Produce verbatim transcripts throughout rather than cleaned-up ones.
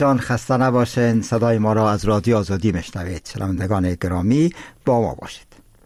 جان خسته نباشین. صدای ما را از رادیو آزادی میشنوید. شنوندگان گرامی با ما باشید.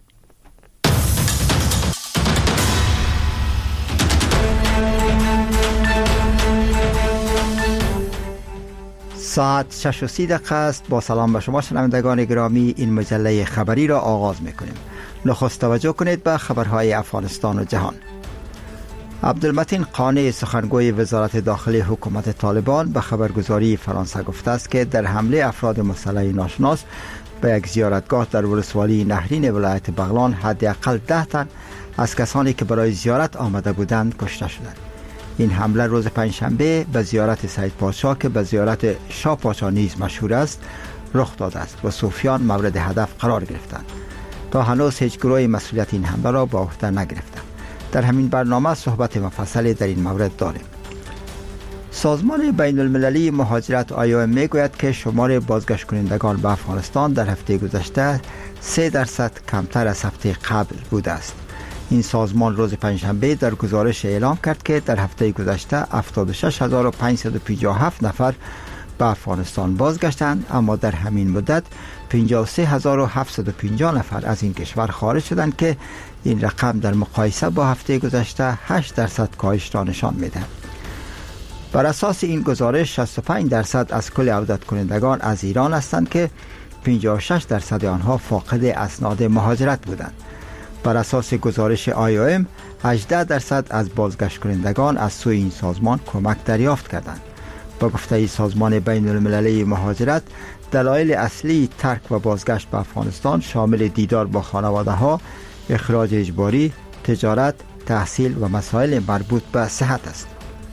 ساعت شش و سی دقیقه است. با سلام به شما شنوندگان گرامی، این مجله خبری را آغاز میکنیم. نخست توجه کنید به خبرهای افغانستان و جهان. عبدالمتین قانع، سخنگوی وزارت داخلی حکومت طالبان، به خبرگزاری فرانسه گفته است که در حمله افراد مسلح ناشناس به یک زیارتگاه در ولسوالی نهرین ولایت بغلان حداقل ده تن از کسانی که برای زیارت آمده بودند کشته شدند. این حمله روز پنجشنبه به زیارت سید پادشاه که به زیارت شاه پادشاه نیز مشهور است رخ داده است و صوفیان مورد هدف قرار گرفتند. تا هنوز هیچ گروهی مسئولیت این حمله را به عهده نگرفته. در همین برنامه صحبت مفصلی در این مورد داریم. سازمان بین المللی مهاجرت آی او ام میگوید که شمار بازگشت کنندگان به افغانستان در هفته گذشته سه درصد کمتر از هفته قبل بوده است. این سازمان روز پنجشنبه در گزارش اعلام کرد که در هفته گذشته هفتاد و شش هزار و پانصد و پنجاه و هفت نفر به افغانستان بازگشتند، اما در همین مدت پنجاه و سه هزار و هفتصد و پنجاه نفر از این کشور خارج شدند که این رقم در مقایسه با هفته گذشته هشت درصد کاهش را نشان می‌دهد. بر اساس این گزارش شصت و پنج درصد از کل عودت کنندگان از ایران هستند که پنجاه و شش درصد آنها فاقد اسناد مهاجرت بودند. بر اساس گزارش آی او ام هجده درصد از بازگشت کنندگان از سوی این سازمان کمک دریافت کردند. با گفته سازمان بین المللی مهاجرت، دلایل اصلی ترک و بازگشت به افغانستان شامل دیدار با خانواده ها، اخراج اجباری، تجارت، تحصیل و مسائل مربوط به صحت است.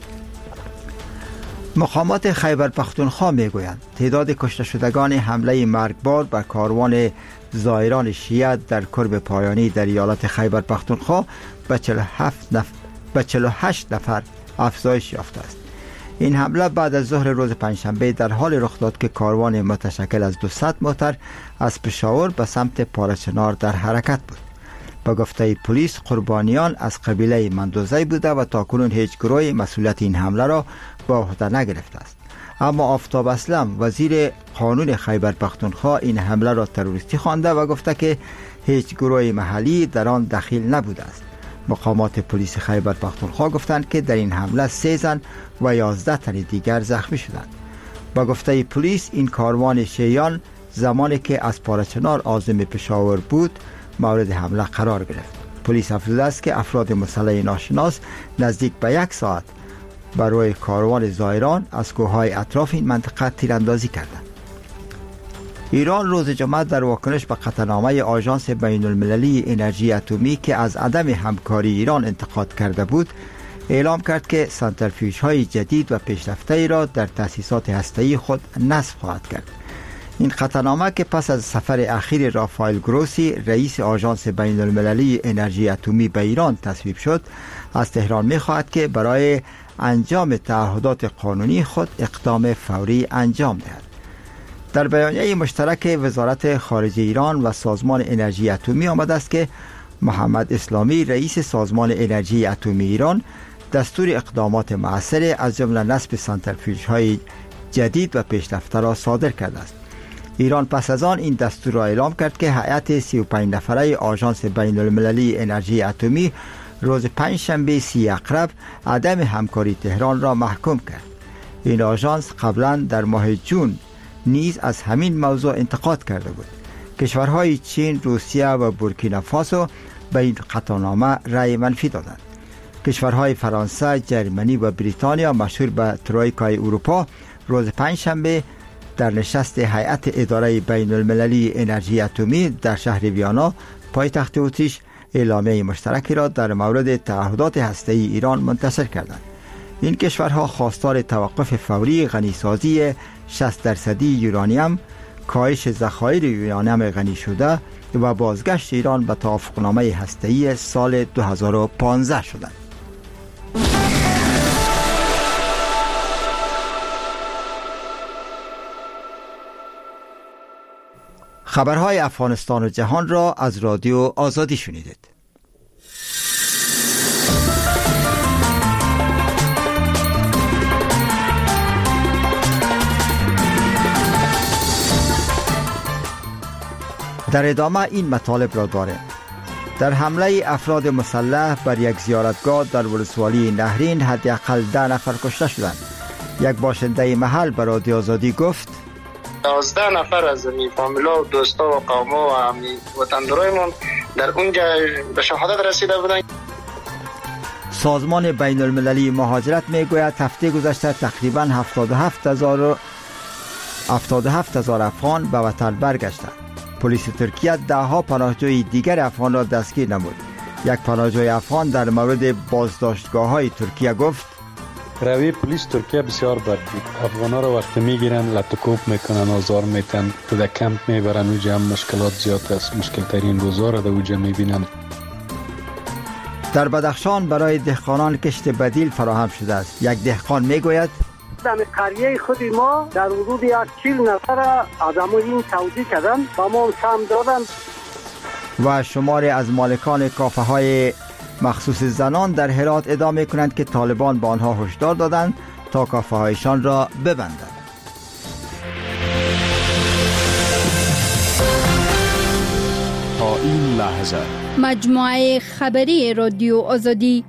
مقامات خیبر پختونخوا میگویند تعداد کشته شدگان حمله مرگبار به کاروان زائران شیعه در قرب پایانی در ایالت خیبر پختونخوا به چهل و هفت نفر به چهل و هشت نفر افزایش یافته است. این حمله بعد از ظهر روز پنجشنبه در حال رخ داد که کاروان متشکل از دویست موتر از پشاور به سمت پارچنار در حرکت بود. با گفته پلیس، قربانیان از قبیله مندوزی بوده و تاکنون هیچ گروهی مسئولیت این حمله را به عهده نگرفته است. اما آفتاب اسلم، وزیر قانون خیبر پختونخوا، این حمله را تروریستی خوانده و گفته که هیچ گروه محلی در آن دخیل نبوده است. مقامات پلیس خیبر پختونخوا گفتند که در این حمله سه زن و یازده تن دیگر زخمی شدند. با گفته پلیس، این کاروان شیعیان زمانی که از پارچنار عازم پشاور بود مورد حمله قرار گرفت. پلیس افزوده است که افراد مسلح ناشناس نزدیک به یک ساعت بر روی کاروان زائران از کوههای اطراف این منطقه تیراندازی کردند. ایران روز جمعه در واکنش به قطعنامه آژانس بین المللی انرژی اتمی که از عدم همکاری ایران انتقاد کرده بود، اعلام کرد که سانتریفیوژهای جدید و پیشرفته را در تأسیسات هسته‌ای خود نصب خواهد کرد. این قطعنامه که پس از سفر اخیر رافائل گروسی رئیس آژانس بین المللی انرژی اتمی به ایران تصویب شد، از تهران می‌خواهد که برای انجام تعهدات قانونی خود اقدام فوری انجام دهد. در بیانیه مشترک وزارت خارجه ایران و سازمان انرژی اتمی آمده است که محمد اسلامی رئیس سازمان انرژی اتمی ایران دستور اقدامات مؤثر از جمله نصب سانتریفیوژهای جدید و پیشرفته را صادر کرده است. ایران پس از آن این دستور را اعلام کرد که هیئت سی و پنج نفره آژانس بین المللی انرژی اتمی روز پنجشنبه سی اقرب عدم همکاری تهران را محکوم کرد. این آژانس قبلا در ماه جون نیز از همین موضوع انتقاد کرده بود. کشورهای چین، روسیه و بورکینافاسو به این قطعنامه رأی منفی دادند. کشورهای فرانسه، جرمنی و بریتانیا مشهور به ترویکای اروپا روز پنجشنبه در نشست هیئت اداره بین المللی انرژی اتمی در شهر ویانا پایتخت اتریش اعلامیه مشترکی را در مورد تعهدات هسته‌ای ایران منتشر کردند. این کشورها خواستار توقف فوری غنیسازی شصت درصدی یورانیم، کاهش ذخایر یورانیم غنی شده و بازگشت ایران به توافقنامه هسته‌ای سال دو هزار و پانزده شدند. خبرهای افغانستان و جهان را از رادیو آزادی شنیدید. در ادامه این مطالب را داریم. در حمله افراد مسلح بر یک زیارتگاه در ولسوالی نهرین حداقل ده نفر کشته شدند. یک باشنده محل به رادیو آزادی گفت دوازده نفر از می فامیلا و دوستا و قوما و همی وطندارایمون در اونجا به شهادت رسیده بودند. سازمان بین المللی مهاجرت میگوید هفته گذشته تقریبا هفتاد و هفت هزار هفتاد و هفت هزار افغان به وطن برگشتند. پلیس ترکیه ده ها پناهجوی دیگر افغان را دستگیر نمود. یک پناهجوی افغان در مورد بازداشتگاه های ترکیه گفت روی پلیس ترکیه بسیار بد بود. افغانا را وقتی میگیرن لطکوب میکنن، آزار میتن، تو در کمپ میبرن، اوجا هم مشکلات زیاد است. مشکل ترین روزا را در اوجا میبینن. در بدخشان برای دهقانان کشت بدیل فراهم شده است. یک دهقان میگوید در قریه خود ما در حدود یک چهل نفر آدمو این توزیع کردن و ما سهم دادن. و شماری از مالکان کافه های مخصوص زنان در هرات ادعا میکنند که طالبان به آنها هشدار دادند تا کافه هایشان را ببندند. تا این لحظه مجموعه خبری رادیو آزادی.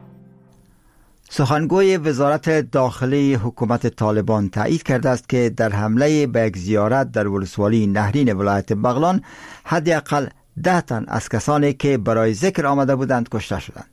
سخنگوی وزارت داخلی حکومت طالبان تایید کرده است که در حمله به یک زیارت در ولسوالی نهرین ولایت بغلان حداقل ده تن از کسانی که برای ذکر آمده بودند کشته شدند.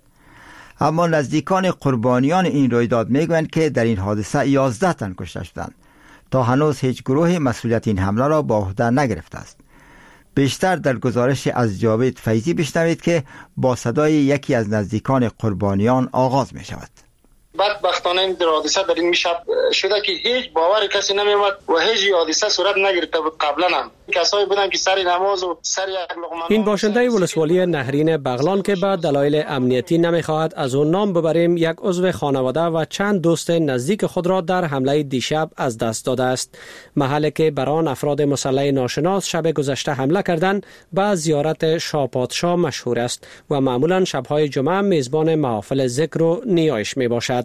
اما نزدیکان قربانیان این رویداد میگویند که در این حادثه یازده تن کشته شدند. تا هنوز هیچ گروه مسئولیت این حمله را به عهده نگرفته است. بیشتر در گزارش از جاوید فیضی بشنوید که با صدای یکی از نزدیکان قربانیان آغاز می شود. بدبختانه این حادثه در این شب شده که هیچ باور کسی نمی‌آمد و هیچ حادثه صورت نگرفته بود. قبلا هم کسایی بودن که سر نماز و سر یک لقمه. این باشنده ولسوالی نهرین بغلان که به دلایل امنیتی نمی‌خواهد از اون نام ببریم، یک عضو خانواده و چند دوست نزدیک خود را در حمله دیشب از دست داده است. محلی که بر آن افراد مسلح ناشناس شب گذشته حمله کردند به زیارت شاپادشاه مشهور است و معمولا شب‌های جمعه میزبان محافل ذکر و نیایش میباشد.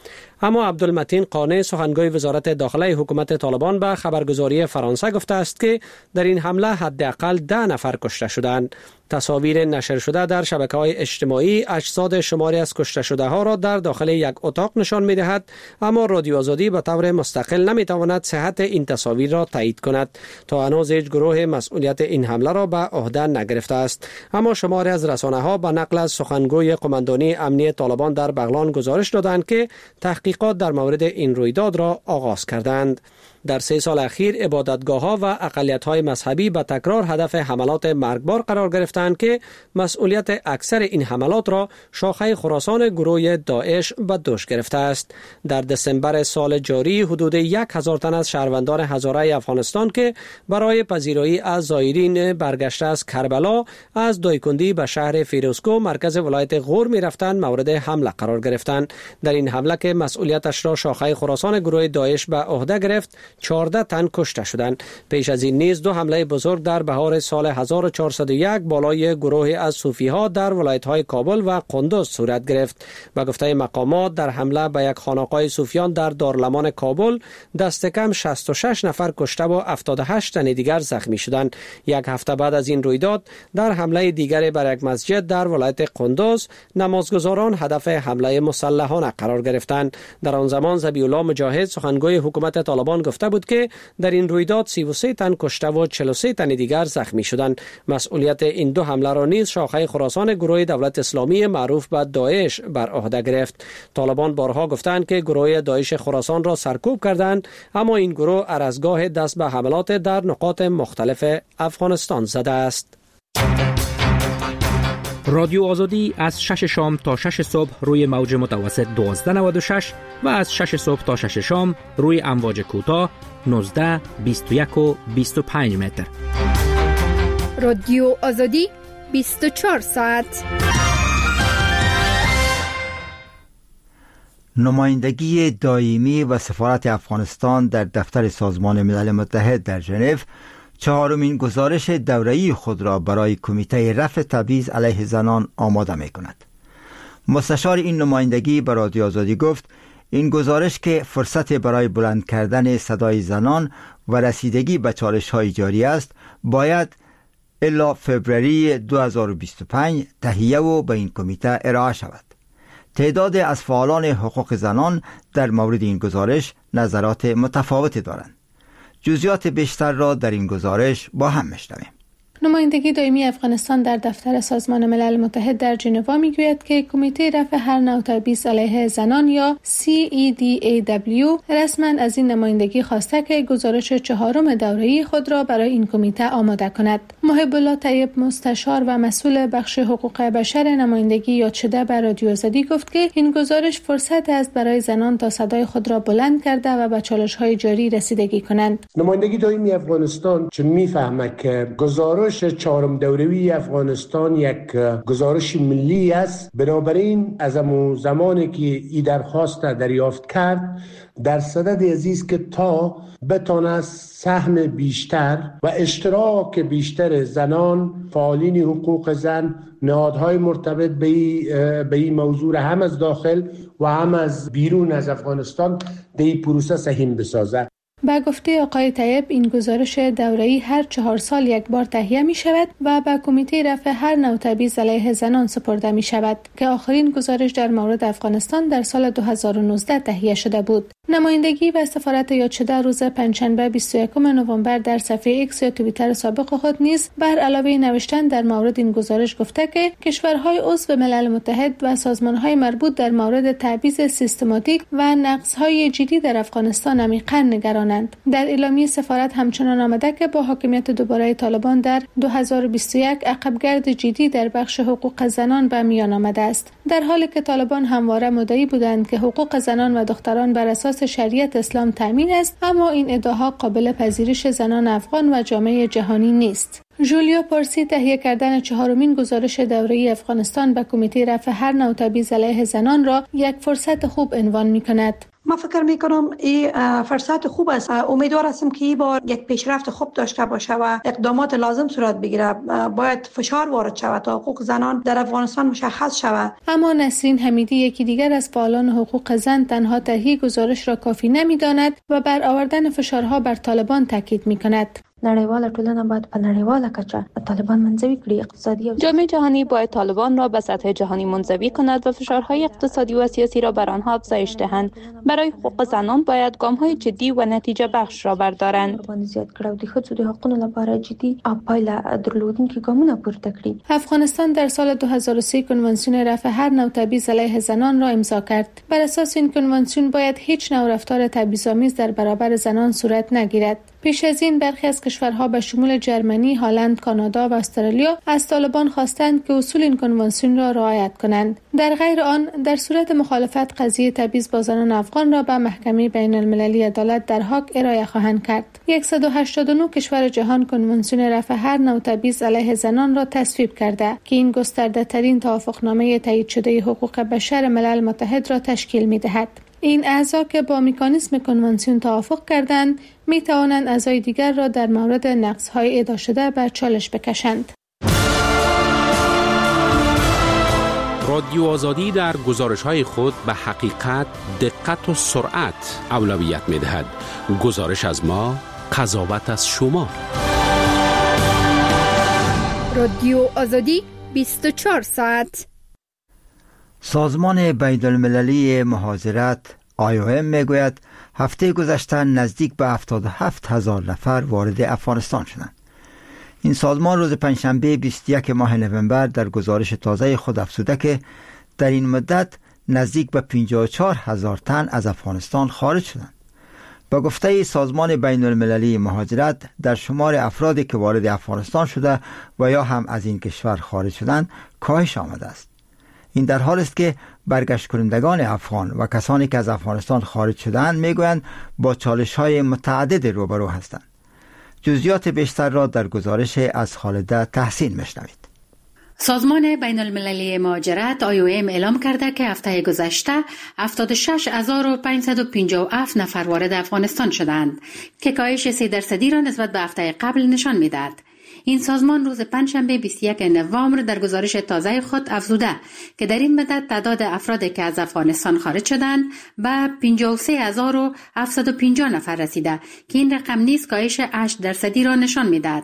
اما عبدالمتین قانع سخنگوی وزارت داخلی حکومت طالبان به خبرگزاری فرانسه گفته است که در این حمله حداقل ده نفر کشته شدند. تصاویر نشر شده در شبکه‌های اجتماعی اجساد شماری از کشته شده ها را در داخل یک اتاق نشان می‌دهد، اما رادیو آزادی به طور مستقل نمی‌تواند صحت این تصاویر را تایید کند. تا هنوز هیچ گروه مسئولیت این حمله را به عهده نگرفته است. اما شماری از رسانه‌ها به نقل از سخنگوی قماندانی امنیت طالبان در بغلان گزارش دادند که تحقیقات در مورد این رویداد را آغاز کردند. در سه سال اخیر عبادتگاه‌ها و اقلیت‌های مذهبی به تکرار هدف حملات مرگبار قرار گرفتند که مسئولیت اکثر این حملات را شاخه خراسان گروه داعش به دوش گرفته است. در دسامبر سال جاری حدود یک هزار تن از شهروندان هزاره افغانستان که برای پذیرایی از زائرین برگشته از کربلا از دایکندی به شهر فیروزکوه مرکز ولایت غور می‌رفتند مورد حمله قرار گرفتند. در این حمله که مسئولیتش را شاخه خراسان گروه داعش به عهده گرفت، چهارده تن کشته شدند. پیش از این نیز دو حمله بزرگ در بهار سال هزار و چهارصد و یک بالای گروه از صوفی‌ها در ولایت‌های کابل و قندوز صورت گرفت. به گفته مقامات در حمله به یک خانقاه صوفیان در دارالمان کابل دست کم شصت و شش نفر کشته و هفتاد و هشت تن دیگر زخمی شدند. یک هفته بعد از این رویداد در حمله دیگر بر یک مسجد در ولایت قندوز نمازگزاران هدف حمله مسلحانه قرار گرفتند. در آن زمان ذبیح الله مجاهد سخنگوی حکومت طالبان گفته بود که در این رویداد سی و سه تن کشته و چهل و سه تن دیگر زخمی شدند. مسئولیت این دو حمله را نیز شاخه خراسان گروه دولت اسلامی معروف به داعش بر عهده گرفت. طالبان بارها گفتند که گروه داعش خراسان را سرکوب کردند، اما این گروه هر از گاه دست به حملات در نقاط مختلف افغانستان زده است. رادیو آزادی از شش شام تا شش صبح روی موج متوسط دوازده نود و شش و از شش صبح تا شش شام روی امواج کوتاه نوزده، بیست و یک و بیست و پنج متر. رادیو آزادی بیست و چهار ساعت. نمایندگی دائمی و سفارت افغانستان در دفتر سازمان ملل متحد در ژنو چهارمین گزارش دوره‌ای خود را برای کمیته رفع تبعیض علیه زنان آماده می کند. مستشار این نمایندگی به رادیو آزادی گفت این گزارش که فرصت برای بلند کردن صدای زنان و رسیدگی به چالش‌های جاری است، باید الا فوریه دو هزار و بیست و پنج تهیه و به این کمیته ارائه شود. تعداد از فعالان حقوق زنان در مورد این گزارش نظرات متفاوتی دارند. جزئیات بیشتر را در این گزارش با هم میشنویم. نمایندگی دائمی افغانستان در دفتر سازمان ملل متحد در ژنو میگوید که کمیته رفع هر نوع تبعیض علیه زنان یا سی ای دی ای دبلیو رسما از این نمایندگی خواسته که گزارش چهارم دوره‌ای خود را برای این کمیته آماده کند. محب الله طیب، مستشار و مسئول بخش حقوق بشر نمایندگی یاد شده به رادیو آزادی گفت که این گزارش فرصت است برای زنان تا صدای خود را بلند کرده و به چالش‌های جاری رسیدگی کنند. نمایندگی دائمی افغانستان چون میفهمد که گزارش چهارم دوره‌ای افغانستان یک گزارش ملی است، بنابراین از امو زمانی که این درخواست دریافت کرد در صدد عزیز که تا بتونه سهم بیشتر و اشتراک بیشتر زنان، فعالین حقوق زن، نهادهای مرتبط به این موضوع هم از داخل و هم از بیرون از افغانستان در این پروسه سهیم بسازد. با گفته آقای طیب، این گزارش دوره‌ای هر چهار سال یک بار تهیه می شود و به کمیته رفع هر نوع تبعیض علیه زنان سپرده می شود که آخرین گزارش در مورد افغانستان در سال دو هزار و نوزده تهیه شده بود. نمایندگی و سفارت یاد شده روز پنجشنبه بیست و یکم نوامبر در صفحه ایکس یا توییتر سابق خود نیز بر علاوه نوشتن در مورد این گزارش گفته که کشورهای عضو ملل متحد و سازمانهای مربوط در مورد تبعیض سیستماتیک و نقض‌های جدی در افغانستان عمیقاً نگرانند. در اعلامیه سفارت همچنان آمده که با حاکمیت دوباره طالبان در دو هزار و بیست و یک عقبگرد جدی در بخش حقوق زنان به میان آمده است، در حالی که طالبان همواره مدعی بودند که حقوق زنان و دختران بر اساس شریعت اسلام تامین است، اما این ادعاها قابل پذیرش زنان افغان و جامعه جهانی نیست. جولیا پارسی، تهیه کردن چهارمین گزارش دوره‌ای افغانستان به کمیته رفع هر نوع تبعیض علیه زنان را یک فرصت خوب عنوان می‌کند. ما فکر میکنم این فرصت خوب است. امیدوار هستم که این بار یک پیشرفت خوب داشته باشه و اقدامات لازم صورت بگیره. باید فشار وارد شود تا حقوق زنان در افغانستان مشخص شود. اما نسرین حمیدی، یکی دیگر از فعالان حقوق زن، تنها تهیه گزارش را کافی نمی‌داند و بر آوردن فشارها بر طالبان تاکید می‌کند. نړیواله ټولنه باید په نړیواله کچه طالبان منزوی کړي. اقتصادی جامعه جهانی باید طالبان را به سطح جهانی منزوی کند و فشارهای اقتصادی و سیاسی را بر آنها افزایش دهند. برای حقوق زنان باید گام‌های جدی و نتیجه بخش را بردارند. باندې زیات کړه او د ښځو د حقوقو لپاره جدي او پایله درلودونکي ګامونه پورته کړي. افغانستان در سال دو هزار و سه کنوانسیون رفع هر نوع تبعیض علیه زنان را امضا کرد. بر اساس این کنوانسیون باید هیچ نوع رفتار تبعیض‌آمیز در برابر زنان صورت نگیرد. پیش از این برخی از کشورها به شمول جرمنی، هلند، کانادا و استرالیا از طالبان خواستند که اصول این کنوانسیون را رعایت کنند. در غیر آن، در صورت مخالفت قضیه تبعیض با زنان افغان را به محکمه بین المللی عدالت در هاگ ارائه خواهند کرد. صد و هشتاد و نه کشور جهان کنوانسیون رفع هر نوع تبعیض علیه زنان را تصویب کرده که این گسترده ترین توافقنامه تایید شده حقوق بشر ملل متحد را تشکیل می دهد. این اعضا که با مکانیزم کنوانسیون توافق کردند می توانند اعضای دیگر را در مورد نقض‌های ادعا شده به چالش بکشند. رادیو آزادی در گزارش‌های خود به حقیقت، دقت و سرعت اولویت می‌دهد. گزارش از ما، قضاوت از شما. رادیو آزادی بیست و چهار ساعت. سازمان بین المللی مهاجرت آی او ام میگوید هفته گذشته نزدیک به هفتاد و هفت هزار نفر وارد افغانستان شدند. این سازمان روز پنجشنبه بیست و یک ماه نوامبر در گزارش تازه خود افزوده که در این مدت نزدیک به پنجاه و چهار هزار تن از افغانستان خارج شدند. با گفته سازمان بین المللی مهاجرت، در شمار افرادی که وارد افغانستان شده و یا هم از این کشور خارج شدند کاهش آمده است. این در حال است که برگشت کنندگان افغان و کسانی که از افغانستان خارج شدند میگویند با چالش‌های متعدد روبرو هستند. جزئیات بیشتر را در گزارش از خالده تحسین میشنوید. سازمان بین المللی مهاجرت آی او ام اعلام کرده که هفته گذشته هفتاد و شش هزار و پانصد و پنجاه و هفت نفر وارد افغانستان شدند که کاهش سه درصدی را نسبت به هفته قبل نشان میدهد. این سازمان روز پنجشنبه بیست و یک نوامبر در گزارش تازه خود افزوده که در این مدت تعداد افرادی که از افغانستان خارج شدند به پنجاه و سه هزار و هفتصد و پنجاه نفر رسیده که این رقم نیز کاهش هشت درصدی را نشان میدهد.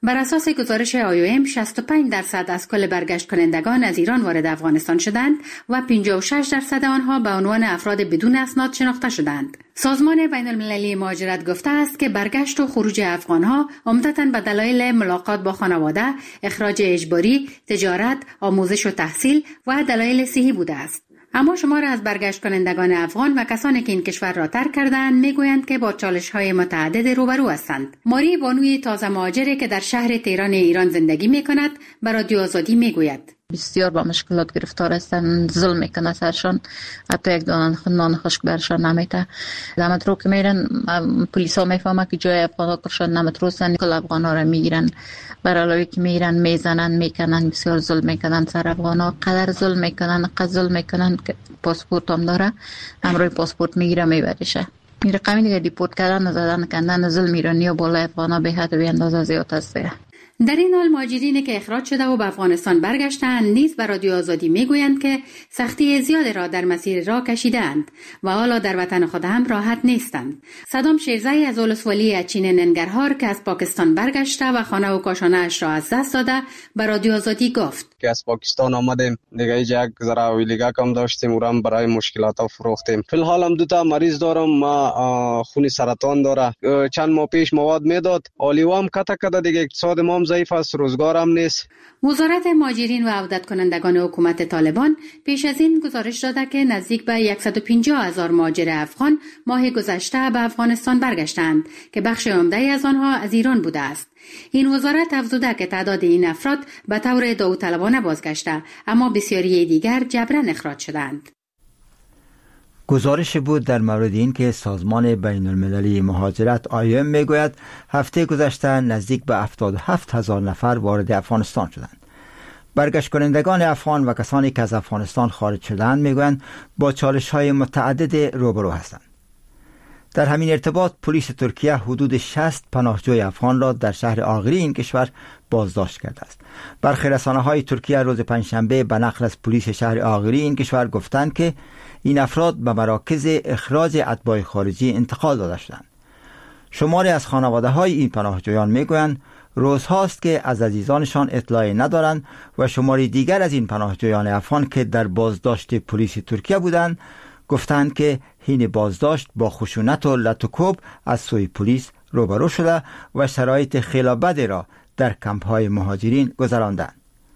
بر اساس گزارش آی او ام شصت و پنج درصد از کل برگشت کنندگان از ایران وارد افغانستان شدند و پنجاه و شش درصد آنها به عنوان افراد بدون اسناد شناخته شدند. سازمان بین المللی مهاجرت گفته است که برگشت و خروج افغانها عمدتاً به دلایل ملاقات با خانواده، اخراج اجباری، تجارت، آموزش و تحصیل و دلایل صحی بوده است. اما شمار از برگشت کنندگان افغان و کسانی که این کشور را ترک کردند میگویند که با چالش‌های متعدد روبرو هستند. ماری بانوی تازه مهاجری که در شهر تهران ایران زندگی میکند به رادیو آزادی میگوید بسیار با مشکلات گرفتار هستند، ظلم میکنه سرشان، حتی یک دانه نان خشک برشان نمیته. مترو که میرن پلیس ها میفهمه که جای افغان ها کرشان مترو هستند، کل افغان ها را میگیرن، برای که میرن میزنن میکنن، بسیار ظلم میکنن سر افغان ها، قدر ظلم میکنن قدر ظلم میکنن که پاسپورت هم داره، امروی پاسپورت میگیره میبرشه. این رقمی دیگه دیپورت کردن نزدن کندن ظلم ایرانی و بالا افغان ها به حد و اندازه زیاد است. در این حال مهاجرینی که اخراج شده و به افغانستان برگشتند نیز به رادیو آزادی میگویند که سختی زیادی را در مسیر راه کشیدند و حالا در وطن خود هم راحت نیستند. صدام شیرزایی از ولسوالی اچین ننگرهار که از پاکستان برگشته و خانه و کاشانه اش را از دست داده به رادیو آزادی گفت که از پاکستان آمدیم، دیگه یک ذره ویلیگا کم داشتیم، اونم برای مشکلات ها فروختیم. فی الحال هم دو تا مریض دارم، ما خون سرطان داره، چند ماه پیش مواد میداد، آلیوام کتا کده، دیگه اقتصاد ما هم ضعیف است، روزگار هم نیست. وزارت مهاجرین و عودت کنندگان حکومت طالبان پیش از این گزارش داده که نزدیک به صد و پنجاه هزار مهاجر افغان ماه گذشته به افغانستان برگشتند که بخش عمده از آنها از ایران بوده است. این وزارت افزوده که تعداد این افراد به طور داوطلبانه بازگشته، اما بسیاری دیگر جبران اخراج شدند. گزارش بود در مورد این که سازمان بین المللی مهاجرت آی او ام میگوید هفته گذشته نزدیک به هفتاد و هفت هزار نفر وارد افغانستان شدند. برگشت کنندگان افغان و کسانی که از افغانستان خارج شدند میگویند با چالش های متعدد روبرو هستند. در همین ارتباط پلیس ترکیه حدود شصت پناهجوی افغان را در شهر آغری این کشور بازداشت کرده است. برخی رسانه‌های ترکیه روز پنجشنبه به نقل از پلیس شهر آغری این کشور گفتند که این افراد به مراکز اخراج اتباع خارجی انتقال داده شدند. شماری از خانواده‌های این پناهجویان میگویند روزهاست که از عزیزانشان اطلاعی ندارند و شماری دیگر از این پناهجویان افغان که در بازداشت پلیس ترکیه بودند گفتند که حین بازداشت با خشونت و لطوکوب از سوی پلیس روبرو شده و شرایط خیلی بدی را در کمپ‌های مهاجرین گذراندند.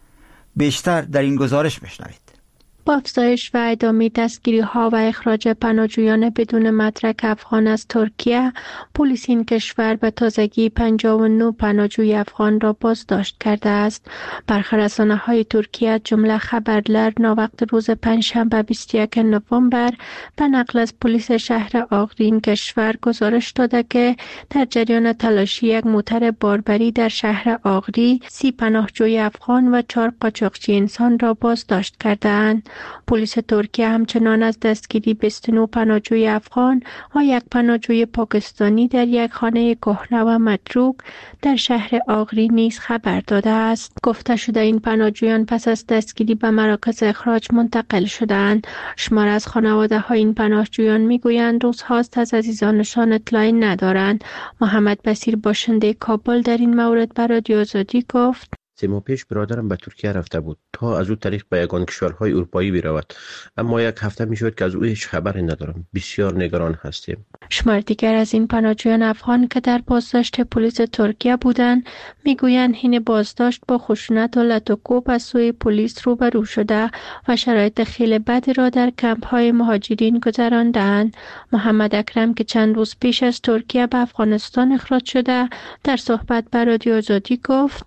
بیشتر در این گزارش میشنوید. با افزایش و ادامه دستگیری ها و اخراج پناهجویان بدون مدرک افغان از ترکیه، پلیس این کشور به تازگی پنجاه و نه پناهجوی افغان را بازداشت کرده است. برخی رسانه‌های ترکیه جمله خبرلر ناوقت روز پنجشنبه بیست و یکم نوامبر به نقل از پلیس شهر آغری این کشور گزارش داده که در جریان تلاشی یک موتر باربری در شهر آغری سی پناهجوی افغان و چهار قاچاقچی انسان را بازداشت کردند. پلیس ترکیه همچنان از دستگیری بیست و نه پناهجوی افغان و یک پناهجوی پاکستانی در یک خانه کهنه و متروک در شهر آغری نیز خبر داده است. گفته شده این پناهجویان پس از دستگیری به مراکز اخراج منتقل شدند. شمار از خانواده های این پناهجویان میگویند روزهاست از عزیزانشان اطلاعی ندارند. محمد بصیر باشنده کابل در این مورد به رادیو آزادی گفت سه ماه پیش برادرم به ترکیه رفته بود تا از او طریق به یگان کشورهای اروپایی برود، اما یک هفته می شود که از او هیچ خبری ندارم. بسیار نگران هستیم. شمار دیگر از این پناهجویان افغان که در بازداشت پلیس ترکیه بودند میگویند حین بازداشت با خشونت و لطوکوب از سوی پلیس روبرو شده و شرایط خیلی بدی را در کمپ‌های مهاجرین گذراندند. محمد اکرم که چند روز پیش از ترکیه به افغانستان اخراج شده در صحبت با رادیو آزادی گفت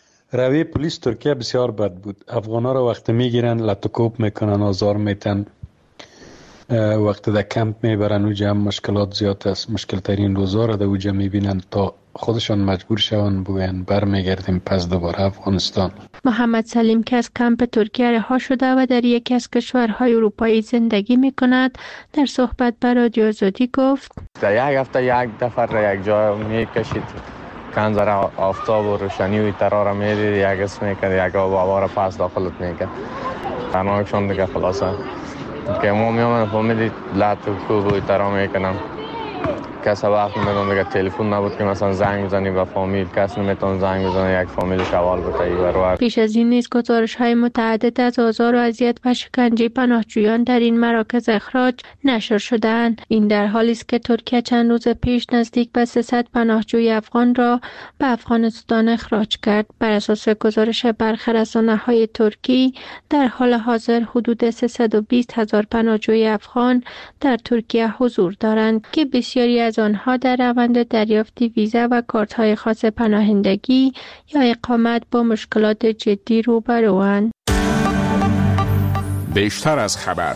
روی پلیس ترکیه بسیار بد بود. افغانا را وقتی میگیرن لطوکوب میکنن، آزار میتن، وقتی در کمپ میبرن اوجا هم مشکلات زیاد است. مشکل ترین روزا را در اوجا میبینن تا خودشان مجبور شون بگوین بر میگردیم پس دوباره افغانستان. محمد سلیم که از کمپ ترکیه رها شده و در یکی از کشورهای اروپایی زندگی میکند در صحبت با رادیو آزادی گفت در یک هفته یک دفعه را یک جا میکشید، کنزر آفتاب و روشنی و ترا را میدید، یک اسم میکرد، یک آب آبا را پس داخلت میکرد. تنهایشون دیگه خلاصه که ما میامن فهمیدید لط و کوب و ترا میکنم کس وقت میدادن دیگه تلفن نبود که مثلا زنگ بزنی به فامیل، کس نمیتون زنگ بزنه یک فامیل شوال بتایی برو. پیش از این نیز گزارش‌های متعدد از آزار و اذیت و شکنجه پناهجویان در این مراکز اخراج نشر شدند. این در حالی است که ترکیه چند روز پیش نزدیک به سیصد پناهجوی افغان را به افغانستان اخراج کرد. بر اساس گزارش برخی رسانه‌های ترکی در حال حاضر حدود سیصد و بیست هزار پناهجوی افغان در ترکیه حضور دارند که بسیاری از آنها در روند دریافت ویزا و کارت‌های خاص پناهندگی یا اقامت با مشکلات جدی روبروند. بیشتر از خبر.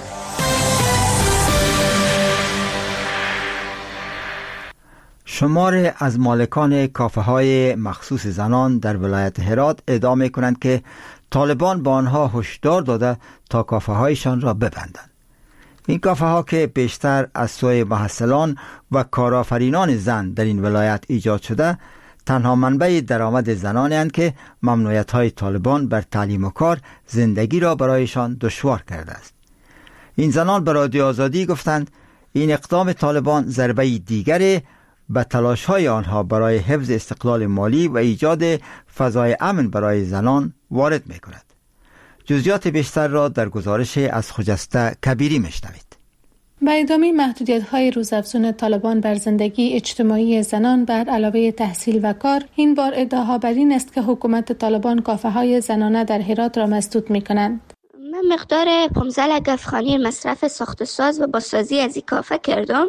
شمار از مالکان کافه های مخصوص زنان در ولایت هرات ادعا می کنند که طالبان با آنها هشدار داده تا کافه هایشان را ببندند. این کافه ها که بیشتر از سوی محصلان و کارآفرینان زن در این ولایت ایجاد شده، تنها منبع درآمد زنانی اند که ممنوعیت های طالبان بر تعلیم و کار زندگی را برایشان دشوار کرده است. این زنان به رادیو آزادی گفتند این اقدام طالبان ضربه دیگری به تلاش های آنها برای حفظ استقلال مالی و ایجاد فضای امن برای زنان وارد می کند. جزئیات بیشتر را در گزارش از خجسته کبیری میشنوید. به ادامه محدودیت‌های روزافزون طالبان بر زندگی اجتماعی زنان بر علاوه تحصیل و کار، این بار ادعاها بر این است که حکومت طالبان کافه‌های زنانه در هرات را مسدود می‌کنند. من مقدار پانزده لک افغانی مصرف ساخت ساز و بازسازی از این کافه کردم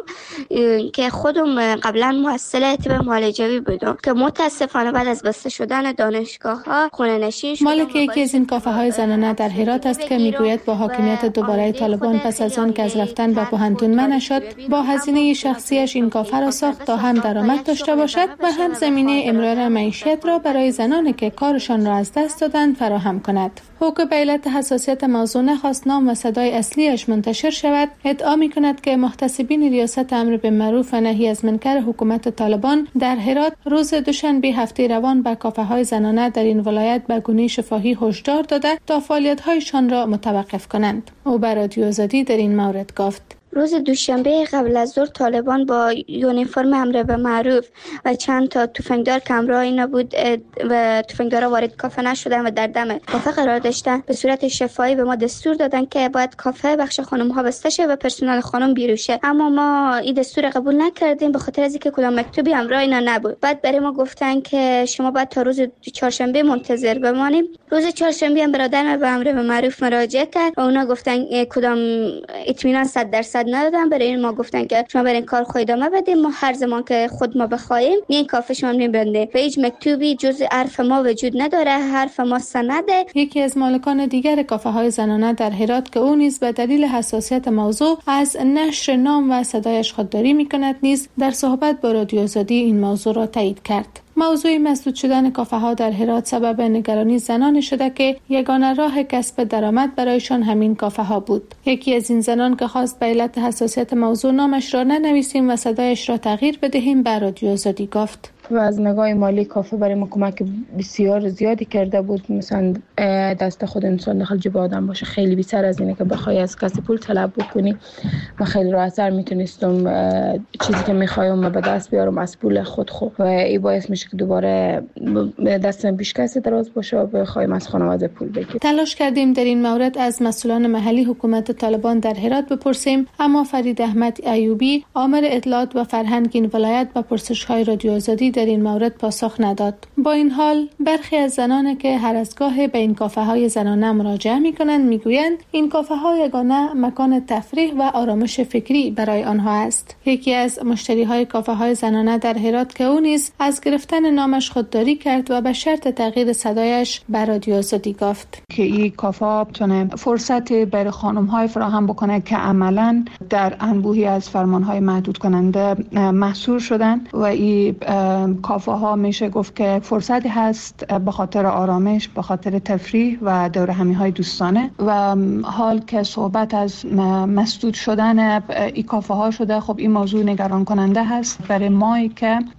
که خودم قبلا محصل طب معالجوی بودم که متاسفانه بعد از بسته شدن دانشگاه ها خونه نشین شدم. مالک یکی از این کافه های زنانه در هرات است که میگوید با حاکمیت دوباره طالبان پس از آن که از رفتن به پوهنتون منع شد، با هزینه شخصیش این کافه را ساخت تا هم درآمد داشته باشد و هم زمینه امرار معیشت را برای زنانی که کارشان را از دست دادند فراهم کند. حقوق به علت حساسیت موضوع نخواست نام و صدای اصلیش منتشر شود. ادعا می کند که محتسبین ریاست امر بالمعروف و نهی از منکر حکومت طالبان در هرات روز دوشنبه هفته روان به کافه های زنانه در این ولایت به گونه شفاهی هشدار داده تا فعالیت هایشان را متوقف کنند. او به رادیو آزادی در این مورد گفت: روز دوشنبه قبل از ظهر طالبان با یونیفرم امر به معروف و چند تا تفنگدار که همراهی نبود و تفنگدارا وارد کافه نشدن و در دم کافه قرار داشتن، به صورت شفاهی به ما دستور دادن که باید کافه بخش خانم ها بسته شه و پرسنل خانم بیرون شه، اما ما این دستور قبول نکردیم به خاطر از اینکه کدام مکتوبی همراه اینا نبود. بعد برای ما گفتن که شما باید تا روز چهارشنبه منتظر بمانیم. روز چهارشنبه هم برادرم به امر به معروف مراجعه کرد و اونا گفتن کدام اطمینان صد درصد ندادن. برای این ما گفتن که شما برین کار خود ادامه بدیم، ما هر زمان که خود ما بخوایم این کافه شما میبنده و هیچ مکتوبی جز حرف ما وجود نداره، حرف ما سنده. یکی از مالکان دیگر کافه های زنانه در هرات که او نیز به دلیل حساسیت موضوع از نشر نام و صدایش خودداری میکند نیز در صحبت با رادیو آزادی این موضوع را تایید کرد. موضوع مسدود شدن کافه ها در هرات سبب نگرانی زنان شده که یگانه راه کسب درآمد برایشان همین کافه ها بود. یکی از این زنان که خواست به علت حساسیت موضوع نامش را ننویسیم و صدایش را تغییر بدهیم به رادیو آزادی گفت: و از نگاه مالی کافه برای ما کمک بسیار زیادی کرده بود. مثلا دست خود انسان داخل جیب آدم باشه خیلی بیشتر از اینه که بخوای از کسی پول طلب بکنی. و خیلی راحت‌تر میتونستم چیزی که میخوایم به دست بیارم از پول خود خود و این باعث میشه که دوباره دستم پیش کسی دراز باشه و بخوایم از خانواده پول بگیریم. تلاش کردیم در این مورد از مسئولان محلی حکومت طالبان در هرات بپرسیم، اما فرید احمد ایوبی عامل اطلاعات و فرهنگ این ولایت به پرسش‌های رادیو آزادی در این مورد پاسخ نداد. با این حال برخی از زنان که هر از گاه به این کافه های زنانه مراجعه می کنند می گویند این کافه ها یگانه مکان تفریح و آرامش فکری برای آنها است. یکی از مشتری های کافه های زنانه در هرات که او نیز از گرفتن نامش خودداری کرد و به شرط تغییر صدایش به رادیو آزادی گفت که این کافه ها بتونه فرصت برای خانم های فراهم بکنه که عملا در انبوهی از فرمان های محدود کننده محصور شدن و این کافه ها میشه گفت که فرصتی هست به خاطر آرامش، به خاطر تفریح و دور همی های دوستانه. و حال که صحبت از مسدود شدن این کافه ها شده، خب این موضوع نگران کننده هست برای ما که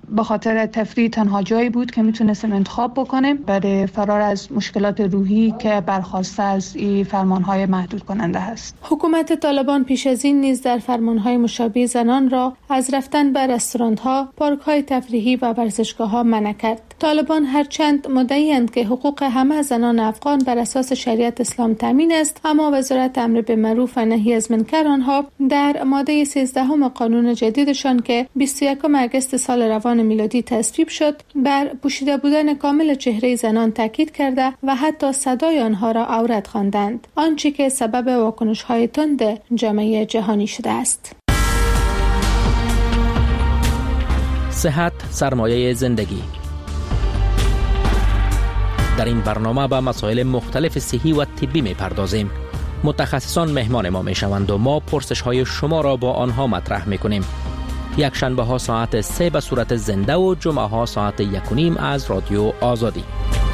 به خاطر تفریح تنها جایی بود که میتونستیم انتخاب بکنیم برای فرار از مشکلات روحی که برخواسته از این فرمانهای محدود کننده هست. حکومت طالبان پیش از این نیز در فرمانهای مشابه زنان را از رفتن به رستوران‌ها، پارک‌های تفریحی و ورزشگاه‌ها منع کرد. طالبان هرچند مدعی‌اند که حقوق همه زنان افغان بر اساس شریعت اسلام تامین است، اما وزارت امر بالمعروف و نهی از منکر آنها در ماده سیزده قانون جدیدشان که بیست و یکم اگست سال روان میلادی تصویب شد، بر پوشیده بودن کامل چهره زنان تاکید کرده و حتی صدای آنها را عورت خواندند، آنچه که سبب واکنش‌های تند جامعه جهانی شده است. صحت سرمایه زندگی. در این برنامه به مسائل مختلف صحی و طبی می پردازیم. متخصصان مهمان ما می شوند و ما پرسش های شما را با آنها مطرح می کنیم. یک شنبه ها ساعت سه به صورت زنده و جمعه ها ساعت یک و نیم از رادیو آزادی.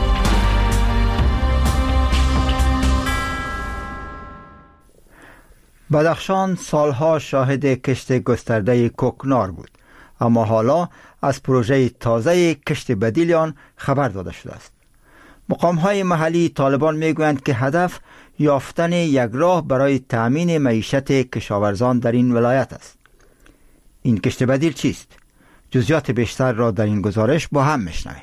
بدخشان سالها شاهد کشت گسترده کوکنار بود، اما حالا از پروژه تازه کشت بدیل آن خبر داده شده است. مقام‌های محلی طالبان میگویند که هدف یافتن یک راه برای تأمین معیشت کشاورزان در این ولایت است. این کشت بدیل چیست؟ جزئیات بیشتر را در این گزارش با هم میشنویم.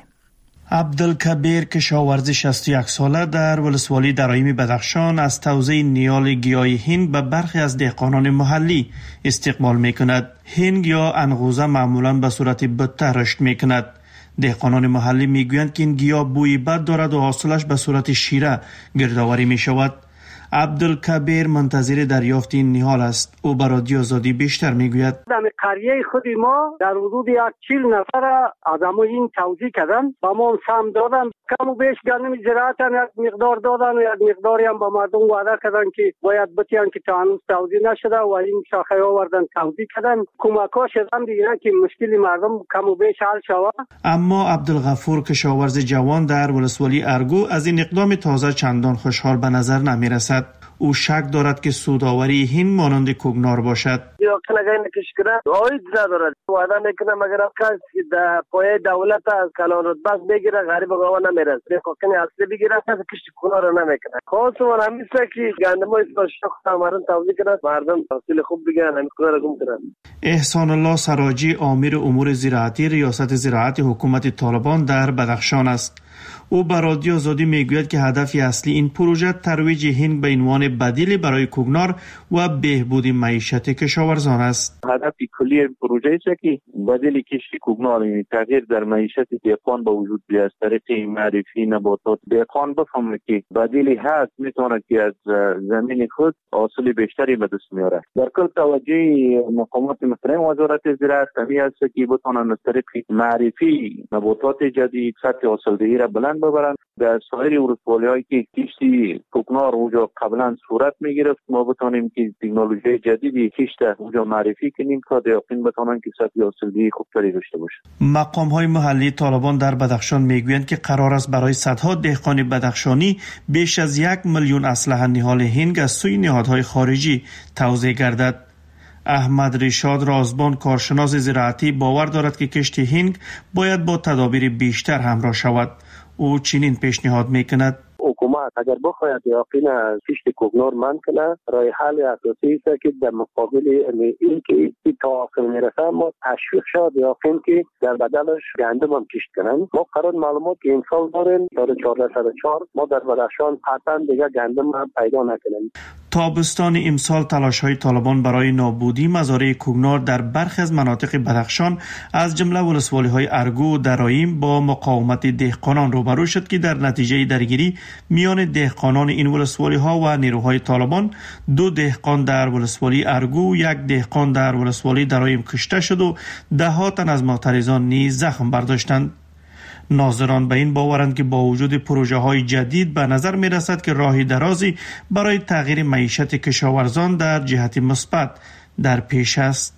عبدالکبیر کشاورز شصت و یک ساله در ولسوالی درایم بدخشان از توزیع نیال گیاه هنگ به برخی از دهقانان محلی استقبال میکند. هنگ یا انغوزه معمولا به صورت بته رشد میکند. دهقانان محلی میگویند که این گیاه بوی بد دارد و حاصلش به صورت شیره گردآوری می شود. عبدالکبیر منتظر دریافت این نهال است. او به رادیو آزادی بیشتر میگوید. در قریه خود ما در حدود یک چهل نفر آدمو این توزیع کردن، با ما سهم دادن، کم و بیش گندم زراعت یک مقدار دادن و یک مقداری هم با مردم وعده کردن که باید بتیان که تا هنوز توزیع نشده و این شاخه آوردن توزیع کردن. کمک‌ها شدن دیگه که مشکل مردم کم و بیش حل شود. اما عبدالغفور کشاورز جوان در ولسوالی ارگو از این اقدام تازه چندان خوشحال به نظر نمیرسد. او شک دارد که سوداوری هند مانند کوکنار باشد. یا کلاگای نکش کرد آید ندارد. وعده میکنه مگر کسی که در پای دولت از کلان رتبه بگیره غریب گاوا نمیرسه. بخواهی اصلی بگیره کسی کشت کوکنار رو نمیکنه. خاص من همیشه که گندمای شاخ مردم توزیع کنند، مردم حاصل خوب بگیرن، همین کوکنار رو گم کنند. احسان الله سراجی امیر امور زراعتی ریاست زراعت حکومت طالبان در بدخشان است. او به رادیو آزادی میگوید که هدف اصلی این پروژه ترویج هنگ به عنوان بدیل برای کوکنار و بهبود معیشت کشاورزان است. هدف کلی این پروژه است که بدیل کشت کوکنار، یعنی تغییر در معیشت دهقان به وجود بیاید از طریق معرفی نباتات. دهقان بفهمه که بدیلی هست، میتونه که از زمین خود حاصل بیشتری به دست میاره. در کل توجه مقامات محترم وزارت زراعت همی است که بتونن از طریق معرفی نباتات جدید سطح حاصلدهی را بلند ببرن. در سایر ولسوالی‌هایی که کشت کوکنار اونجا قبلا صورت میگرفت، ما بتونیم که تکنولوژی جدیدی کشت اونجا معرفی کنیم تا دهقان بتونن که سطح حاصلدهی خوبتری داشته باشه. مقام‌های محلی طالبان در بدخشان میگویند که قرار است برای صدها دهقان بدخشانی بیش از یک میلیون اسلحه نهال هنگ از سوی نهادهای خارجی توزیع گردد. احمد رشاد رازبان کارشناس زراعتی باور دارد که کشت هنگ باید با تدابیر بیشتر همراه شود. او چنین پیشنهاد میکند: حکومت اگر بخواهد یقین از کشت کوکنار من کنه، راه حل اساسی است که در مقابل این که این توافق میرسه ما تشویق شد یقین که در بدلش گندم هم کشت کنن. ما قرار معلومات که امسال داریم سال چهارده صد و چهار ما در بدخشان قطعا دیگه گندم هم پیدا نکنیم. تابستان امسال تلاش‌های طالبان برای نابودی مزارع کوکنار در برخی از مناطق بدخشان از جمله ولسوالی‌های ارگو و درایم با مقاومت دهقانان روبرو شد که در نتیجه درگیری میان دهقانان این ولسوالی‌ها و نیروهای طالبان دو دهقان در ولسوالی ارگو و یک دهقان در ولسوالی درایم کشته شد و ده ها تن از معترضان نیز زخم برداشتند. ناظران به این باورند که با وجود پروژه های جدید به نظر می رسد که راه درازی برای تغییر معیشت کشاورزان در جهت مثبت در پیش است.